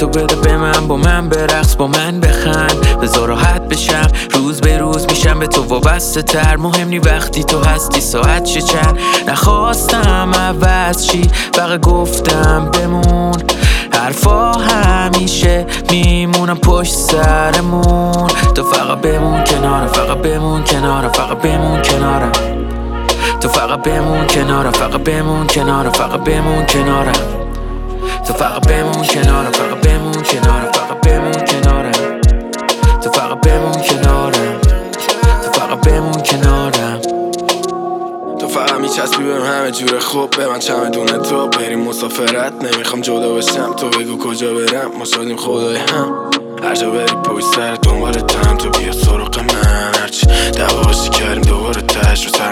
تو بده به من، با من برقص، با من بخند، بذار راحت بشم. روز به روز میشم به تو وابسته تر. مهم نی وقتی تو هستی ساعت چه چند. نخواستم عوض چی، فقط گفتم بمون. حرفا همیشه میمونم پشت سرمون. تو فقط بمون کنارم، فقط بمون کنارم، فقط بمون کنارم. تو فقط بمون کنارم، فقط بمون کنارم، فقط بمون کنارم. تو فقط بمون کنارم، فقط بمون کنارم، فقط بمون کنارم. تو فقط بمون کنارم، تو فقط بمون کنارم. تو فقط میچسبی بهم همه جوره خوب، به من چمدونه تو بریم مسافرت. نمیخوام جدا بشم، تو بگو کجا برم، ما شدیم خدای هم. هر جا بری پشت سر دنبالتم، تو بیا سراغ من. هرچی دعوا باشی کردیم دوباره تش رو سر